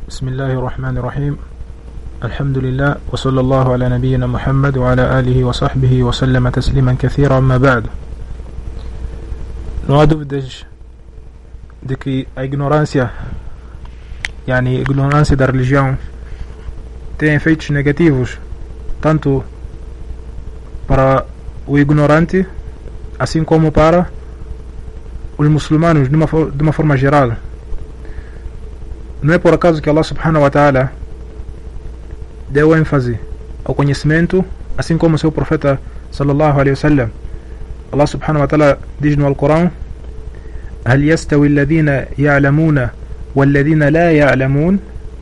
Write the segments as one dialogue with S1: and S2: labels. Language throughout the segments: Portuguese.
S1: بسم الله الرحمن الرحيم. الحمد لله وصلى الله على نبينا محمد وعلى آله وصحبه وسلم تسليما كثيرا. أما بعد, não há dúvidas de que a ignorância da religião tem efeitos negativos tanto para o ignorante assim como para os muçulmanos de uma forma geral. Não é por acaso que Allah subhanahu wa ta'ala deu ênfase ao conhecimento, assim como seu profeta sallallahu alaihi wasallam. Allah subhanahu wa ta'ala diz no Alcorão: هل يستوي الذين يعلمون والذين لا يعلمون.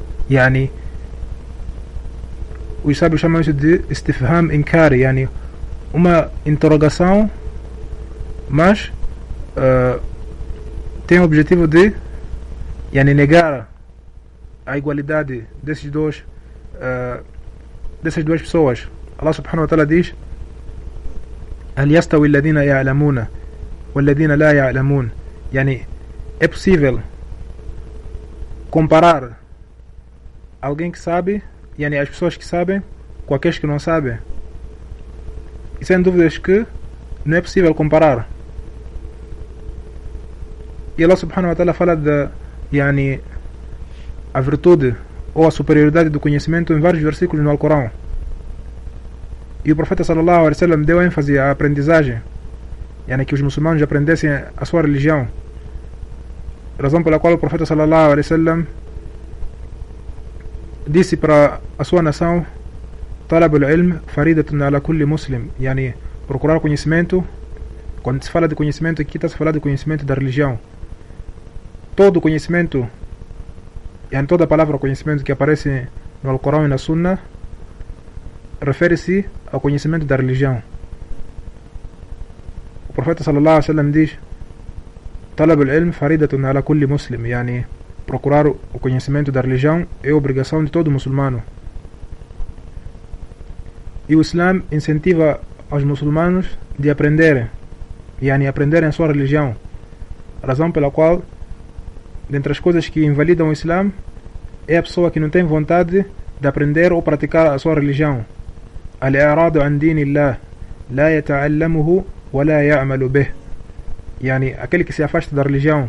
S1: Os sábios chamam isso de istifham inkari, uma interrogação, mas tem o objetivo de negar a igualdade dessas duas pessoas. Allah subhanahu wa ta'ala diz: هل يستوي الذين يعلمون والذين لا يعلمون. É possível comparar alguém que sabe, as pessoas que sabem, com aqueles que não sabem. E sem dúvidas que não é possível comparar. E Allah subhanahu wa ta'ala fala de a virtude ou a superioridade do conhecimento em vários versículos no Alcorão. E o profeta sallallahu alaihi wasallam deu ênfase à aprendizagem, que os muçulmanos aprendessem a sua religião. Razão pela qual o profeta sallallahu alaihi wasallam disse para a sua nação: talabul ilm faridatun ala kulli muslim. Procurar conhecimento. Quando se fala de conhecimento, aqui está se falando de conhecimento da religião. Todo conhecimento, toda a palavra conhecimento que aparece no Alcorão e na Sunna refere-se ao conhecimento da religião. O profeta sallallahu alaihi wasallam diz: talabul ilm faridatun ala kulli muslim. Procurar o conhecimento da religião é obrigação de todo muçulmano. E o Islã incentiva aos muçulmanos de aprenderem, aprenderem a sua religião. Razão pela qual, dentre as coisas que invalidam o Islã, é a pessoa que não tem vontade de aprender ou praticar a sua religião. Al-i'radu an dinillah la yata'allamuhu wa la ya'malu bih. Aquele que se afasta da religião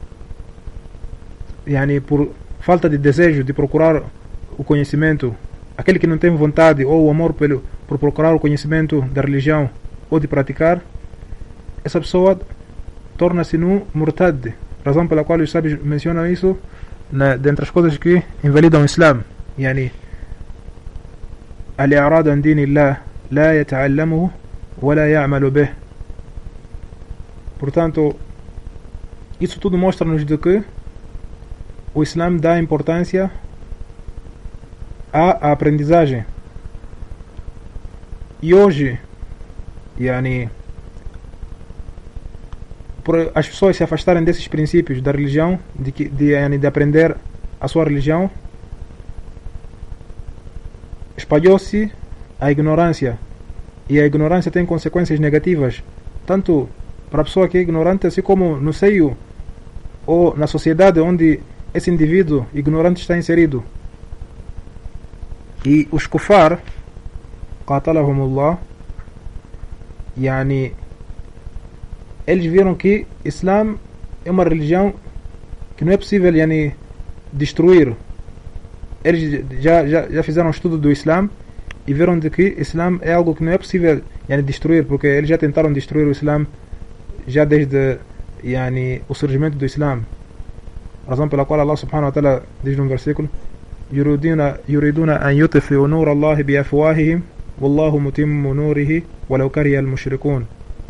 S1: por falta de desejo de procurar o conhecimento, aquele que não tem vontade ou o amor por procurar o conhecimento da religião ou de praticar, essa pessoa torna-se no murtad. Razão pela qual os sábios mencionam isso dentre as coisas que invalidam o Islã. Al-i'radu an dinillah la yata'allamuhu wa la ya'malu bih. Portanto, isso tudo mostra-nos de que o Islã dá importância à aprendizagem. E hoje, por as pessoas se afastarem desses princípios da religião, de aprender a sua religião, espalhou-se a ignorância. E a ignorância tem consequências negativas, tanto para a pessoa que é ignorante, assim como no seio ou na sociedade onde esse indivíduo ignorante está inserido. E os kufar, qatalahumullah, eles viram que Islã é uma religião que não é possível destruir. Eles já fizeram um estudo do Islã e viram de que Islã é algo que não é possível destruir, porque eles já tentaram destruir o Islã já desde o surgimento do Islã. Razão pela qual Allah subhanahu wa ta'ala diz num versículo: yuriduna an yutfi'u nur Allah bi afwahihim wallahu mutimmu nurihi walau kariha al-mushrikun.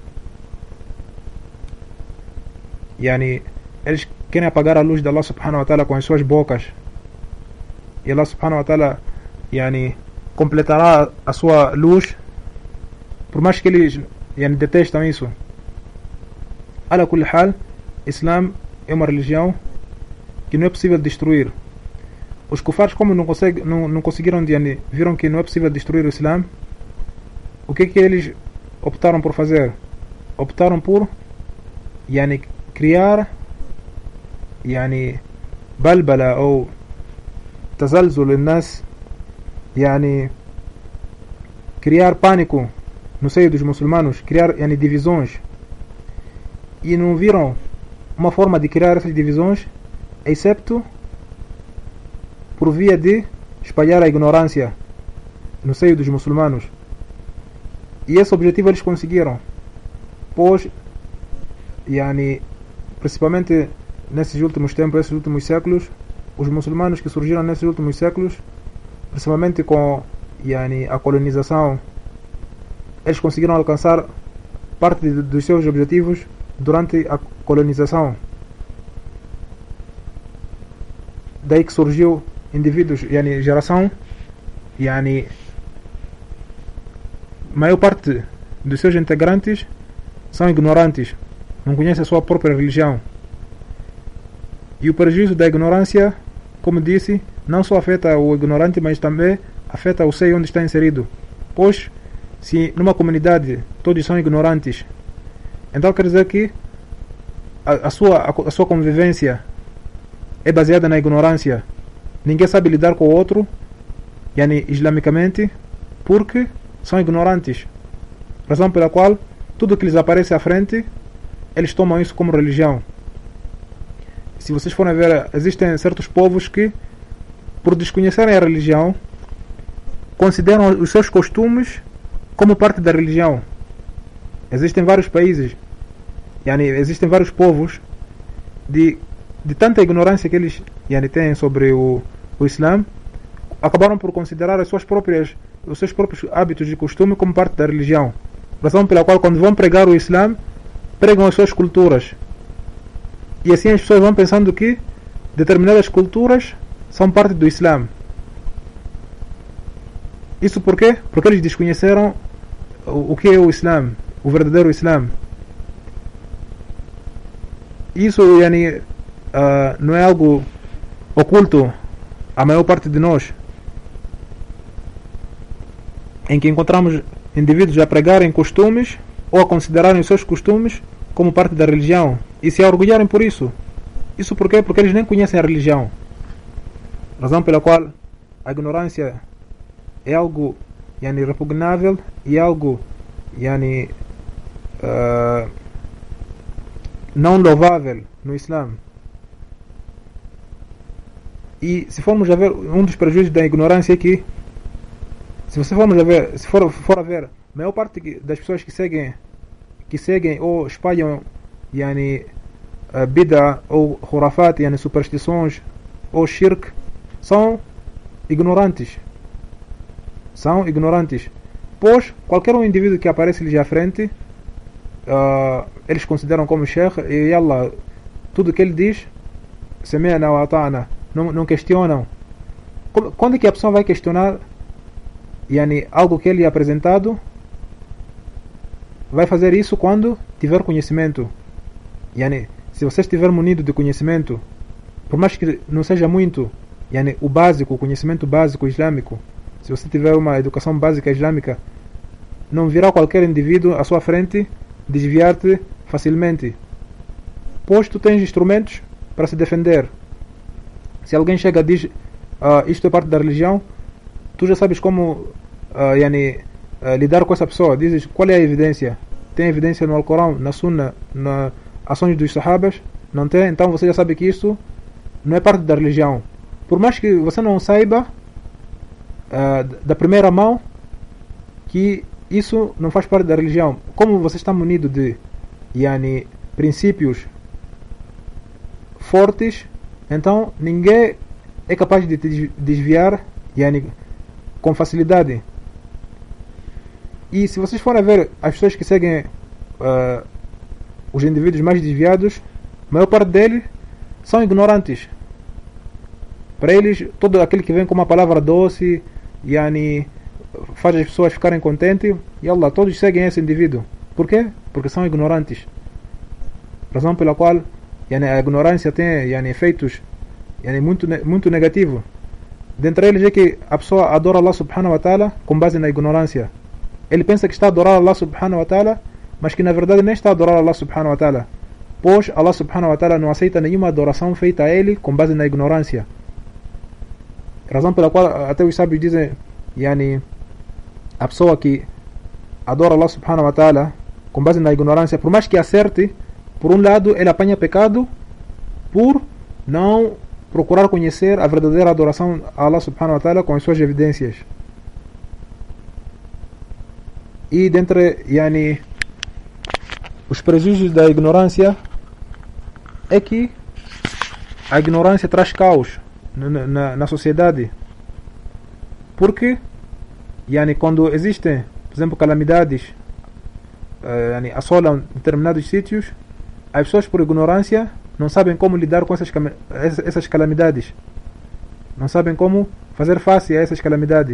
S1: Eles querem apagar a luz de Allah subhanahu wa ta'ala com as suas bocas. E Allah subhanahu wa ta'ala completará a sua luz, por mais que eles detestam isso. Ala kulli hal, Islã é uma religião que não é possível destruir. Os kufares, como não conseguiram, viram que não é possível destruir o Islã, o que eles optaram por fazer? Optaram por criar balbala ou تزلزل الناس يعني criar pânico no seio dos muçulmanos, criar yani, divisões, e não viram uma forma de criar essas divisões excepto por via de espalhar a ignorância no seio dos muçulmanos. E esse objetivo eles conseguiram, pois yani, principalmente nesses últimos tempos, esses últimos séculos, os muçulmanos que surgiram nesses últimos séculos, principalmente com yani, a colonização, eles conseguiram alcançar parte dos seus objetivos durante a colonização. Daí que surgiu indivíduos, yani, geração, yani, maior parte dos seus integrantes são ignorantes, não conhecem a sua própria religião. E o prejuízo da ignorância, como disse, não só afeta o ignorante, mas também afeta o seio onde está inserido. Pois, se numa comunidade todos são ignorantes, então quer dizer que a sua convivência é baseada na ignorância. Ninguém sabe lidar com o outro, yani, islamicamente, porque são ignorantes. Razão pela qual tudo que lhes aparece à frente, eles tomam isso como religião. Se vocês forem ver, existem certos povos que, por desconhecerem a religião, consideram os seus costumes como parte da religião. Existem vários países, yani, existem vários povos de tanta ignorância que eles yani, têm sobre o Islã, acabaram por considerar os seus próprios hábitos de costume como parte da religião. Razão pela qual, quando vão pregar o Islã, pregam as suas culturas. E assim as pessoas vão pensando que determinadas culturas são parte do Islã. Isso por quê? Porque eles desconheceram o que é o Islã, o verdadeiro Islã. Isso yani, não é algo oculto à maior parte de nós, em que encontramos indivíduos a pregarem costumes ou a considerarem os seus costumes como parte da religião e se orgulharem por isso. Isso por quê? Porque eles nem conhecem a religião. Razão pela qual a ignorância é algo yani, repugnável e algo yani, não louvável no Islã. E se formos a ver, um dos prejuízos da ignorância é que, se for a ver, a maior parte das pessoas que seguem ou espalham yani, bid'a ou khurafat, yani, superstições ou shirk, são ignorantes. Pois qualquer um indivíduo que aparece-lhes à frente, eles consideram como sheikh, e Allah, tudo que ele diz, sami'na wa ata'na, não questionam. Quando é que a pessoa vai questionar yani, algo que ele é apresentado? Vai fazer isso quando tiver conhecimento. Yani, se você estiver munido de conhecimento, por mais que não seja muito, yani, o básico, o conhecimento básico islâmico, se você tiver uma educação básica islâmica, não virá qualquer indivíduo à sua frente desviar-te facilmente, pois tu tens instrumentos para se defender. Se alguém chega e diz isto é parte da religião, tu já sabes como yani, lidar com essa pessoa. Dizes qual é a evidência. Tem evidência no Alcorão, na Sunna, nas ações dos Sahabas? Não tem? Então você já sabe que isso não é parte da religião. Por mais que você não saiba da primeira mão que isso não faz parte da religião, como você está munido de yani, princípios fortes, então ninguém é capaz de te desviar yani, com facilidade. E se vocês forem ver as pessoas que seguem os indivíduos mais desviados, a maior parte deles são ignorantes. Para eles, todo aquele que vem com uma palavra doce yani, faz as pessoas ficarem contentes, e Allah, todos seguem esse indivíduo. Por quê? Porque são ignorantes. Razão pela qual yani, a ignorância tem yani, efeitos yani, muito negativos. Dentre eles é que a pessoa adora Allah subhanahu wa ta'ala com base na ignorância. Ele pensa que está a adorar Allah subhanahu wa ta'ala, mas que na verdade nem está a adorar Allah subhanahu wa ta'ala, pois Allah subhanahu wa ta'ala não aceita nenhuma adoração feita a ele com base na ignorância. Razão pela qual até os sábios dizem, yani, a pessoa que adora Allah subhanahu wa ta'ala com base na ignorância, por mais que acerte, por um lado ele apanha pecado por não procurar conhecer a verdadeira adoração a Allah subhanahu wa ta'ala com as suas evidências. E dentre, yani, os prejuízos da ignorância é que a ignorância traz caos na sociedade. Porque, yani, quando existem, por exemplo, calamidades, yani, assolam determinados sítios, as pessoas por ignorância não sabem como lidar com essas calamidades. Não sabem como fazer face a essas calamidades.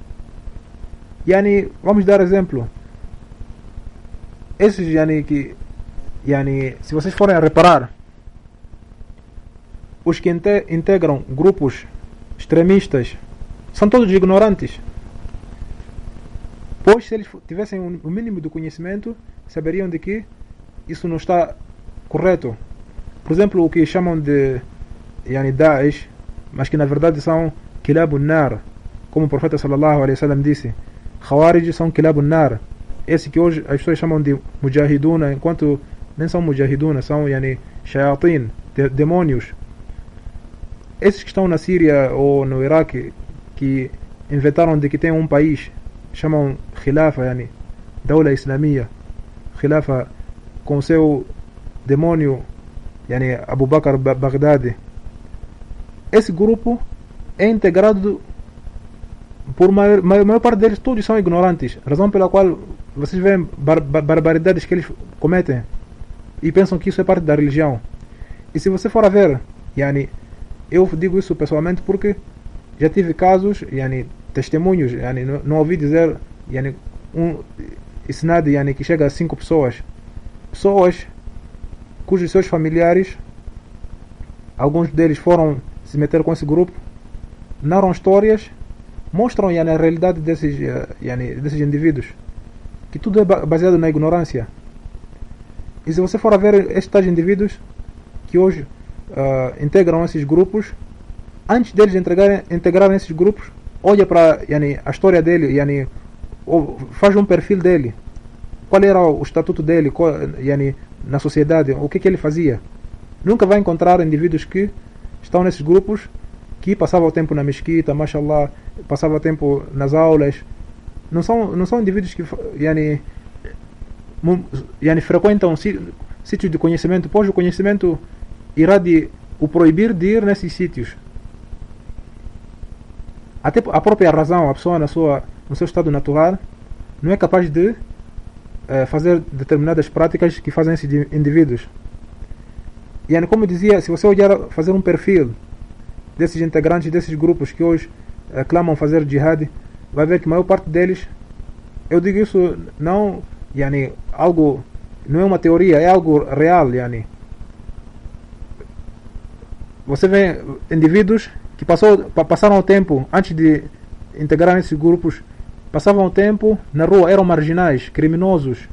S1: Yani, vamos dar exemplo. Esses, yani, se vocês forem a reparar, os que integram grupos extremistas são todos ignorantes. Pois se eles tivessem o mínimo de conhecimento, saberiam de que isso não está correto. Por exemplo, o que chamam de yani, Daesh, mas que na verdade são Kilabun Nar, como o profeta sallallahu alaihi wasallam disse. Khawarij são Kilabun Nar. Esse que hoje as pessoas chamam de Mujahiduna, enquanto nem são Mujahiduna, são yani, Shayatin, demônios. Esses que estão na Síria ou no Iraque, que inventaram de que tem um país, chamam Khilafa, yani, Dawla Islamia, Khilafa, com seu demônio, yani, Abu Bakr Baghdadi. Esse grupo é integrado por maior parte deles, todos são ignorantes, razão pela qual vocês veem barbaridades que eles cometem e pensam que isso é parte da religião. E se você for a ver, yani, eu digo isso pessoalmente porque já tive casos, yani, testemunhos, yani, não ouvi dizer, yani, isnad, yani, que chega a 5 pessoas cujos seus familiares, alguns deles foram se meter com esse grupo, narram histórias, mostram, yani, a realidade desses indivíduos, que tudo é baseado na ignorância. E se você for a ver estes tais indivíduos que hoje integram esses grupos, antes deles integrarem esses grupos, olha para, yani, a história dele, yani, faz um perfil dele, qual era o estatuto dele, yani, na sociedade, o que ele fazia. Nunca vai encontrar indivíduos que estão nesses grupos que passavam o tempo na mesquita, mashallah, passavam o tempo nas aulas. Não são indivíduos que yani, frequentam sítios de conhecimento, pois o conhecimento irá o proibir de ir nesses sítios. Até a própria razão, a pessoa no seu estado natural, não é capaz de fazer determinadas práticas que fazem esses indivíduos. E como eu dizia, se você olhar, fazer um perfil desses integrantes, desses grupos que hoje clamam fazer jihad, vai ver que a maior parte deles, eu digo isso não, yani, algo, não é uma teoria, é algo real, yani. Você vê indivíduos que passaram o tempo, antes de integrar esses grupos, passavam o tempo na rua, eram marginais, criminosos,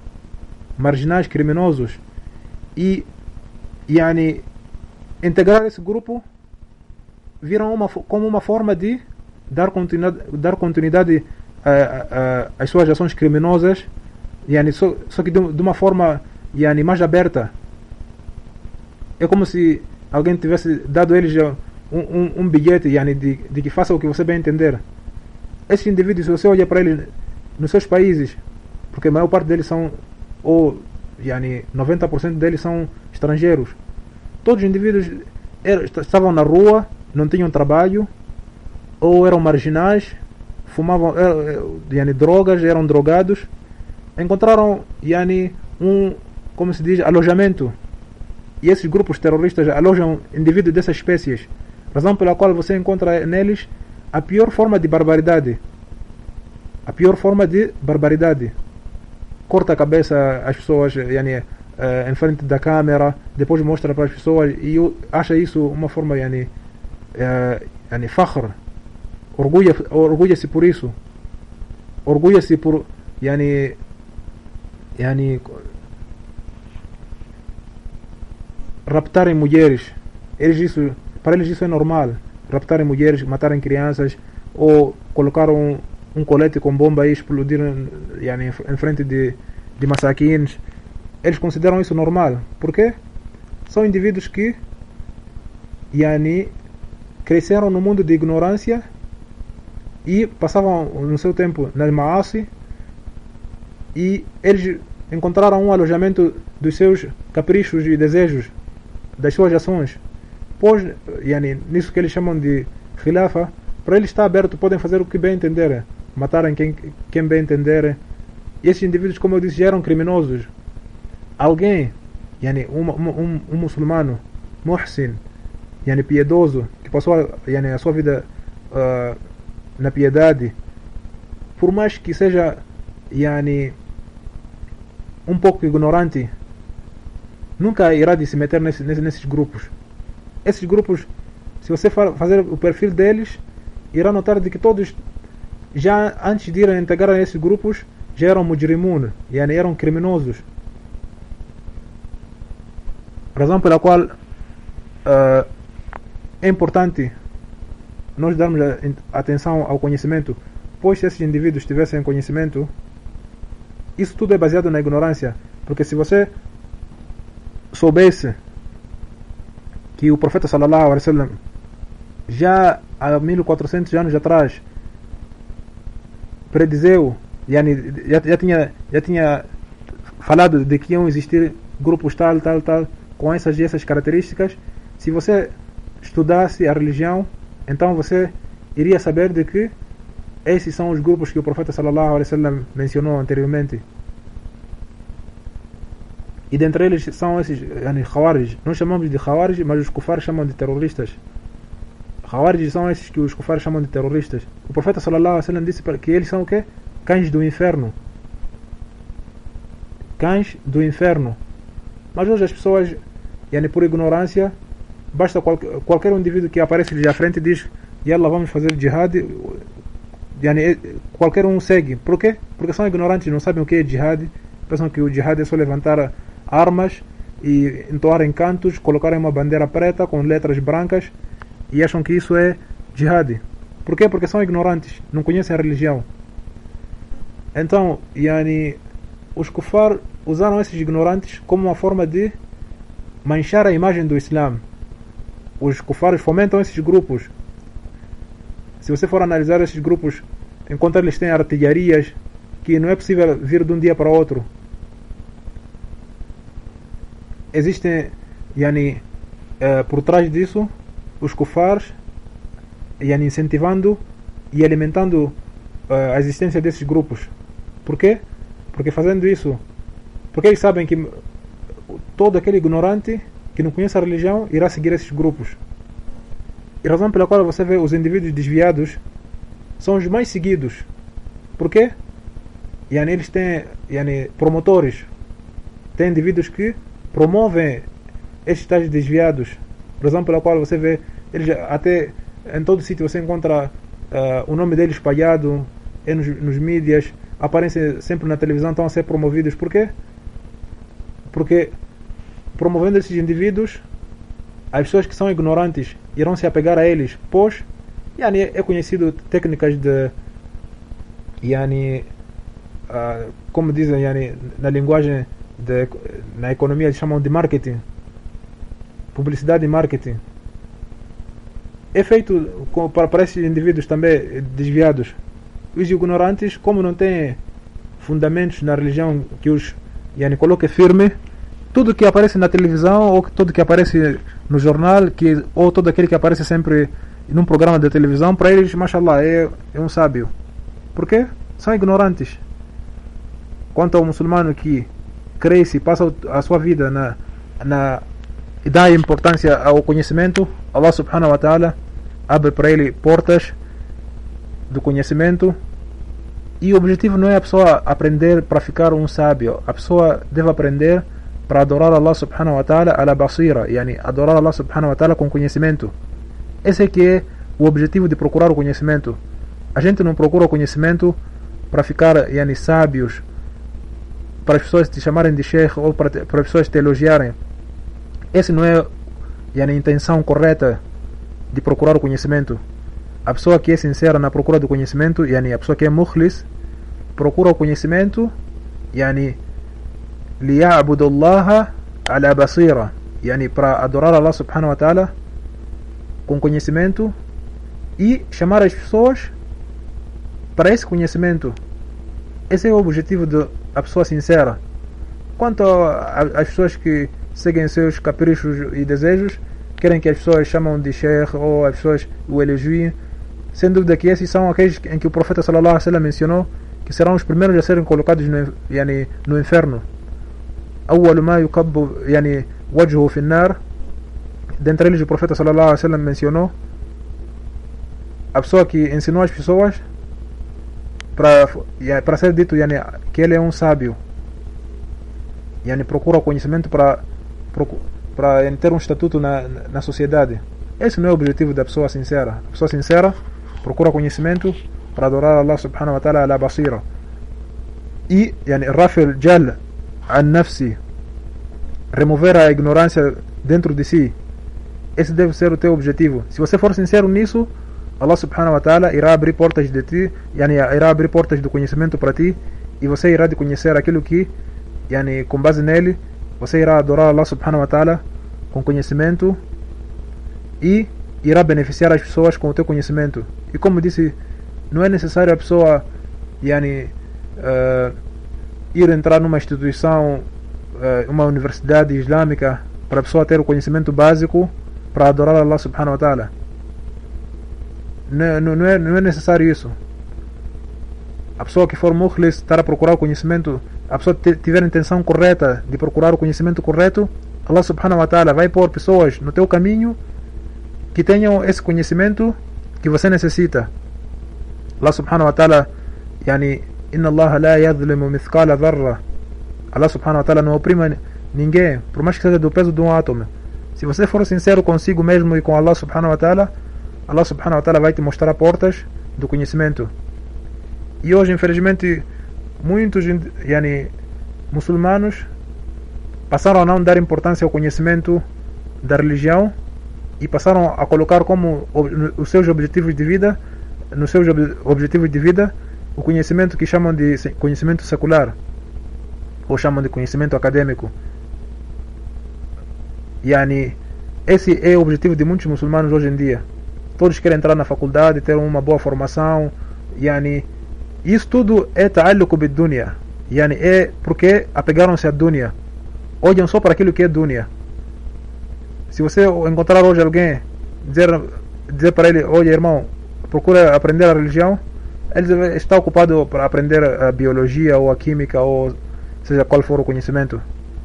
S1: e yani, integrar esse grupo viram como uma forma de dar continuidade às suas ações criminosas, yani, só que de uma forma, yani, mais aberta. É como se alguém tivesse dado a eles um bilhete, yani, de que faça o que você bem entender. Esses indivíduos, se você olha para eles nos seus países, porque a maior parte deles são, ou yani, 90% deles são estrangeiros, todos os indivíduos estavam na rua, não tinham trabalho, ou eram marginais, fumavam yani, drogas, eram drogados, encontraram, yani, como se diz, alojamento. E esses grupos terroristas alojam indivíduos dessas espécies, razão pela qual você encontra neles a pior forma de barbaridade. Corta a cabeça às pessoas, yani, em frente da câmera, depois mostra para as pessoas e acha isso uma forma, yani, fakhr, orgulha-se por isso, orgulha-se por, yani, raptarem mulheres. Para eles isso é normal, raptarem mulheres, matarem crianças, ou colocar um colete com bomba e explodir yani, em frente de masaquins. Eles consideram isso normal. Por quê? São indivíduos que yani, cresceram no mundo de ignorância e passavam no seu tempo nas maasi, e eles encontraram um alojamento dos seus caprichos e desejos, das suas ações. Pois, yani, nisso que eles chamam de khilafa, para eles está aberto, podem fazer o que bem entenderem, matarem quem bem entenderem. E esses indivíduos, como eu disse, já eram criminosos. Alguém, yani, um muçulmano, muhsin, yani, piedoso, que passou yani, a sua vida na piedade, por mais que seja yani, um pouco ignorante, nunca irá de se meter nesses grupos. Esses grupos, se você fazer o perfil deles, irá notar de que todos, já antes de irem integrar esses grupos, já eram mujrimun, yani, eram criminosos. Razão pela qual é importante nós darmos atenção ao conhecimento, pois se esses indivíduos tivessem conhecimento, isso tudo é baseado na ignorância. Porque se você soubesse que o profeta sallallahu alaihi wasallam já há 1400 anos atrás predizeu, yani, já tinha falado de que iam existir grupos tal com essas características, se você estudasse a religião, então você iria saber de que esses são os grupos que o profeta sallallahu alaihi wasallam mencionou anteriormente. E dentre eles são esses yani, Khawarij. Nós chamamos de Khawarij, mas os Kufar chamam de terroristas. Khawarij são esses que os Kufar chamam de terroristas. O profeta sallallahu alaihi wasallam disse que eles são o quê? Cães do inferno. Cães do inferno. Mas hoje as pessoas, yani, por ignorância, basta qualquer indivíduo que aparece ali à frente e diz: Yallah, vamos fazer jihad. Yani, qualquer um segue. Por quê? Porque são ignorantes, não sabem o que é jihad. Pensam que o jihad é só levantar armas e entoarem cantos, colocarem uma bandeira preta com letras brancas, e acham que isso é jihad. Por quê? Porque são ignorantes, não conhecem a religião. Então, yani, os kufar usaram esses ignorantes como uma forma de manchar a imagem do Islã. Os kufares fomentam esses grupos. Se você for analisar esses grupos, enquanto eles têm artilharias que não é possível vir de um dia para o outro, existem, yani, por trás disso, os kufares, yani, incentivando e alimentando a existência desses grupos. Por quê? Porque fazendo isso, porque eles sabem que todo aquele ignorante que não conhece a religião irá seguir esses grupos. E a razão pela qual você vê os indivíduos desviados são os mais seguidos. Por quê? Yani, eles têm, yani, promotores. Tem indivíduos que promovem estes tais desviados. A razão pela qual você vê eles, até em todo sítio você encontra o nome deles espalhado nos mídias, aparecem sempre na televisão, estão a ser promovidos. Por quê? Porque promovendo esses indivíduos, as pessoas que são ignorantes irão se apegar a eles, pois yani, é conhecido técnicas de yani, como dizem yani, na linguagem na economia eles chamam de marketing, publicidade e marketing. É feito para esses indivíduos também desviados. Os ignorantes, como não têm fundamentos na religião que os yani, coloque firme, tudo que aparece na televisão, ou tudo que aparece no jornal, ou todo aquele que aparece sempre num programa de televisão, para eles, mashallah, é um sábio. Por quê? São ignorantes. Quanto ao muçulmano que cresce, passa a sua vida e dá importância ao conhecimento, Allah subhanahu wa ta'ala abre para ele portas do conhecimento. E o objetivo não é a pessoa aprender para ficar um sábio. A pessoa deve aprender para adorar Allah subhanahu wa ta'ala ala basira, yani adorar Allah subhanahu wa ta'ala com conhecimento. Esse é que é o objetivo de procurar o conhecimento. A gente não procura o conhecimento para ficar yani, sábios, para as pessoas te chamarem de sheikh ou para as pessoas te elogiarem. Essa não é yani, a intenção correta de procurar o conhecimento. A pessoa que é sincera na procura do conhecimento, yani a pessoa que é mukhlis, procura o conhecimento, yani liya'budu Allah ala basira, yani para adorar Allah subhanahu wa ta'ala com conhecimento e chamar as pessoas para esse conhecimento. Esse é o objetivo da pessoa sincera. Quanto às pessoas que seguem seus caprichos e desejos, querem que as pessoas chamam de sheikh ou as pessoas o elogiem, sem dúvida que esses são aqueles em que o profeta sallallahu alaihi wasallam mencionou que serão os primeiros a serem colocados no inferno. أول ما يكب يعني وجهه في النار. Dentre eles o profeta sallallahu alaihi wasallam mencionou a pessoa que ensinou as pessoas para ser dito que ele é um sábio, procura o conhecimento para ter um estatuto na sociedade. Esse não é o objetivo da pessoa sincera. A pessoa sincera procura conhecimento para adorar Allah subhanahu wa ta'ala ala basira. E rafel jal an nafsi, remover a ignorância dentro de si. Esse deve ser o teu objetivo. Se você for sincero nisso, Allah subhanahu wa ta'ala irá abrir portas de ti, irá abrir portas do conhecimento para ti, e você irá de conhecer aquilo que, com base nele, você irá adorar Allah subhanahu wa ta'ala com conhecimento e irá beneficiar as pessoas com o teu conhecimento. E como disse, não é necessário a pessoa ir entrar numa instituição, uma universidade islâmica, para a pessoa ter o conhecimento básico para adorar Allah subhanahu wa ta'ala. Não é necessário isso. A pessoa que for mukhlis, estar a procurar o conhecimento, a pessoa tiver a intenção correta de procurar o conhecimento correto, Allah subhanahu wa ta'ala vai pôr pessoas no teu caminho que tenham esse conhecimento que você necessita. Allah subhanahu wa ta'ala inna Allah la yadhlimu mithqala dharra. Allah subhanahu wa ta'ala não oprime ninguém, por mais que seja do peso de um átomo. Se você for sincero consigo mesmo e com Allah subhanahu wa ta'ala, Allah subhanahu wa ta'ala vai te mostrar portas do conhecimento. E hoje, infelizmente, muitos muçulmanos passaram a não dar importância ao conhecimento da religião e passaram a colocar como os seus objetivos de vida, nos seus objetivos de vida, o conhecimento que chamam de conhecimento secular, ou chamam de conhecimento acadêmico. Esse é o objetivo de muitos muçulmanos hoje em dia. Todos querem entrar na faculdade, ter uma boa formação. Isso tudo é ta'alluq bid-dunya. É porque apegaram-se à dunya. Olham só para aquilo que é dunya. Se você encontrar hoje alguém, dizer para ele: olha, irmão, procura aprender a religião, ele está ocupado para aprender a biologia ou a química, ou seja qual for o conhecimento.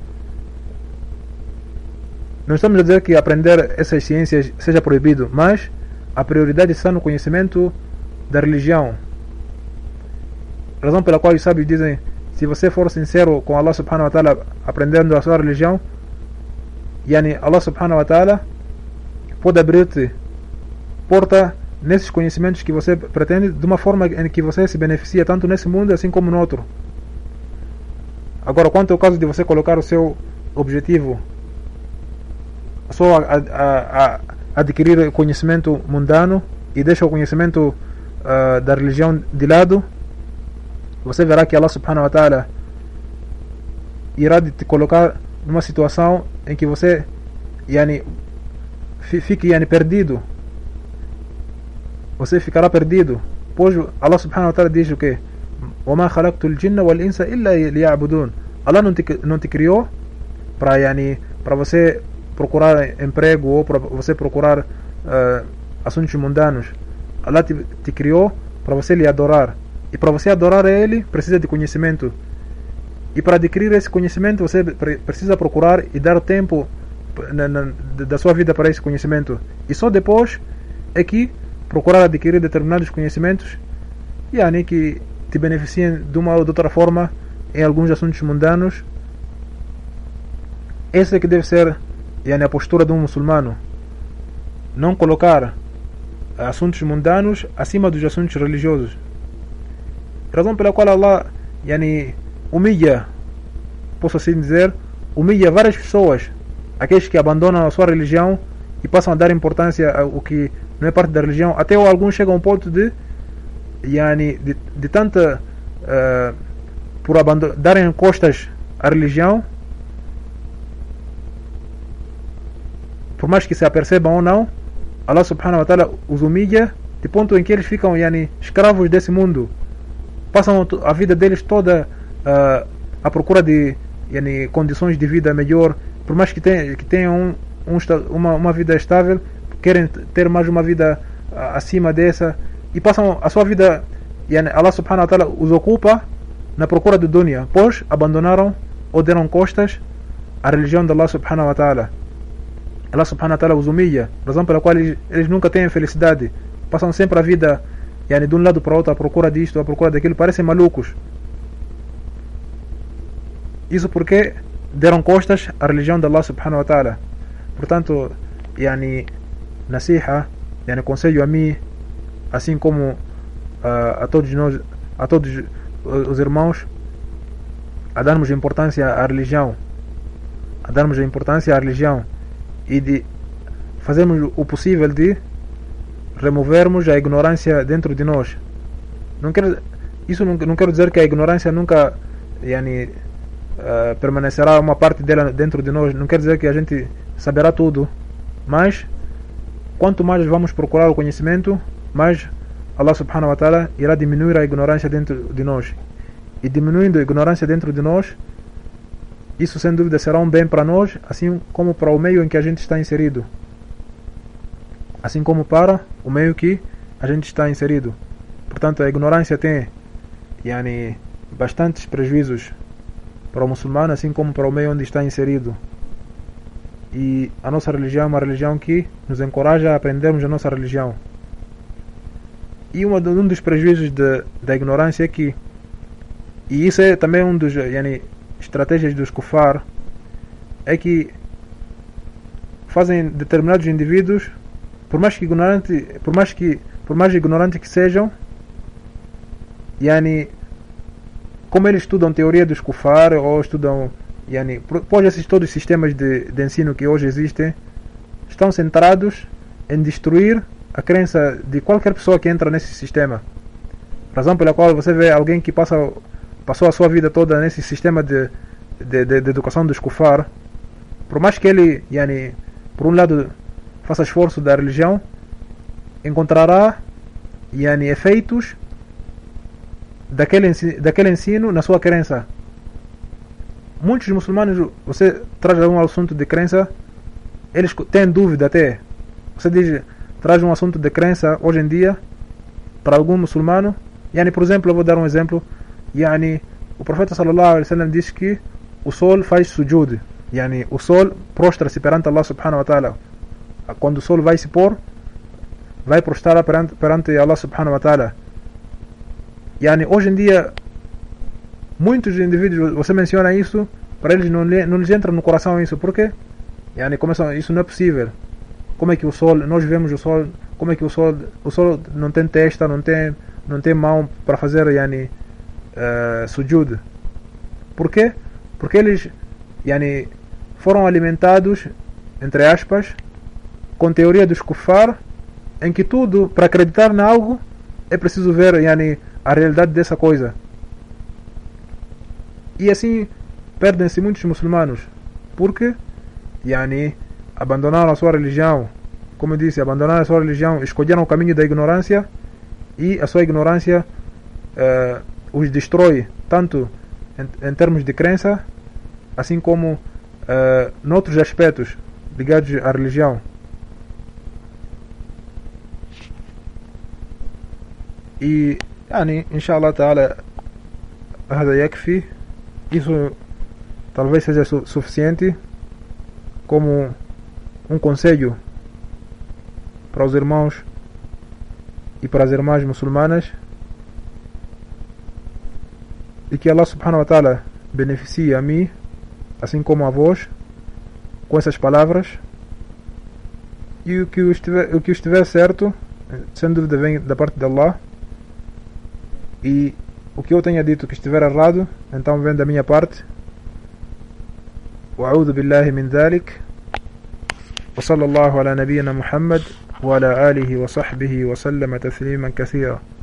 S1: Não estamos a dizer que aprender essas ciências seja proibido, mas a prioridade está no conhecimento da religião. Razão pela qual os sábios dizem: se você for sincero com Allah subhanahu wa ta'ala aprendendo a sua religião, Allah subhanahu wa ta'ala pode abrir-te porta nesses conhecimentos que você pretende, de uma forma em que você se beneficia tanto nesse mundo assim como no outro. Agora, quanto ao caso de você colocar o seu objetivo só a adquirir conhecimento mundano e deixa o conhecimento da religião de lado, você verá que Allah subhanahu wa ta'ala irá te colocar numa situação em que você fique perdido. Você ficará perdido, pois Allah subhanahu wa ta'ala diz o quê? وَمَا خَلَقْتُ الْجِنَّ وَالْإِنسَ إِلَّا لِيَعْبُدُونَ. Allah não te criou para você procurar emprego ou para você procurar assuntos mundanos. Allah te criou para você lhe adorar. E para você adorar a Ele, precisa de conhecimento. E para adquirir esse conhecimento, você precisa procurar e dar tempo da sua vida para esse conhecimento. E só depois é que procurar adquirir determinados conhecimentos que te beneficiem de uma ou de outra forma em alguns assuntos mundanos. Essa é que deve ser a postura de um muçulmano. Não colocar assuntos mundanos acima dos assuntos religiosos. Razão pela qual Allah humilha, posso assim dizer, humilha várias pessoas, aqueles que abandonam a sua religião e passam a dar importância ao que não é parte da religião, até alguns chegam a um ponto de tanta por darem costas à religião, por mais que se apercebam ou não, Allah subhanahu wa ta'ala os humilha, de ponto em que eles ficam escravos desse mundo, passam a vida deles toda à procura de condições de vida melhor, por mais que tenham uma vida estável, querem ter mais uma vida acima dessa, e passam a sua vida, Allah subhanahu wa ta'ala os ocupa na procura do dunya, pois abandonaram ou deram costas à religião de Allah subhanahu wa ta'ala. Allah subhanahu wa ta'ala os humilha, razão pela qual eles nunca têm felicidade, passam sempre a vida de um lado para o outro à procura disto, à procura daquilo, parecem malucos. Isso porque deram costas à religião de Allah subhanahu wa ta'ala. Portanto, nasiha, conselho a mim, assim como a todos nós, a todos os irmãos, a darmos importância à religião, e de fazermos o possível de removermos a ignorância dentro de nós. Não quero dizer que a ignorância nunca permanecerá uma parte dela dentro de nós, não quer dizer que a gente saberá tudo, mas quanto mais vamos procurar o conhecimento, mais Allah subhanahu wa ta'ala irá diminuir a ignorância dentro de nós, e diminuindo a ignorância dentro de nós, isso sem dúvida será um bem para nós, assim como para o meio em que a gente está inserido, assim como para o meio que a gente está inserido. Portanto, a ignorância tem bastantes prejuízos para o muçulmano, assim como para o meio onde está inserido. E a nossa religião é uma religião que nos encoraja a aprendermos a nossa religião. E um dos prejuízos da ignorância é que, e isso é também um dos estratégias dos kufar, é que fazem determinados indivíduos, por mais ignorantes que sejam, como eles estudam teoria dos kufar, ou estudam todos os sistemas de ensino que hoje existem, estão centrados em destruir a crença de qualquer pessoa que entra nesse sistema. Razão pela qual você vê alguém que passou a sua vida toda nesse sistema de educação dos kufar, por mais que ele por um lado faça esforço da religião, encontrará efeitos daquele ensino na sua crença. Muitos muçulmanos, você traz um assunto de crença, eles têm dúvida até. Você traz um assunto de crença hoje em dia para algum muçulmano, por exemplo, eu vou dar um exemplo, o profeta sallallahu alaihi wasallam diz que o sol faz sujud, o sol prostra-se perante Allah subhanahu wa ta'ala. Quando o sol vai se pôr, vai prostrar perante Allah subhanahu wa ta'ala. Hoje em dia, muitos indivíduos, você menciona isso, para eles não lhes entra no coração isso, porque começam, isso não é possível. Como é que o sol, nós vemos o sol, como é que o sol não tem testa, não tem mão para fazer sujud? Por quê? Porque eles foram alimentados, entre aspas, com teoria dos kufar, em que tudo, para acreditar em algo, é preciso ver a realidade dessa coisa. E assim perdem-se muitos muçulmanos, porque abandonaram a sua religião, como eu disse, abandonaram a sua religião, escolheram o caminho da ignorância, e a sua ignorância os destrói, tanto em termos de crença, assim como noutros aspectos ligados à religião. E inshallah ta'ala هذا يكفي. Isso talvez seja suficiente como um conselho para os irmãos e para as irmãs muçulmanas, e que Allah subhanahu wa ta'ala beneficie a mim, assim como a vós, com essas palavras, e o que estiver certo, sem dúvida vem da parte de Allah, e o que eu tenha dito que estiver errado, então vem da minha parte. وأعوذ بالله من ذلك. وصلى الله على نبينا محمد وعلى آله وصحبه وسلم تسليما كثيرا.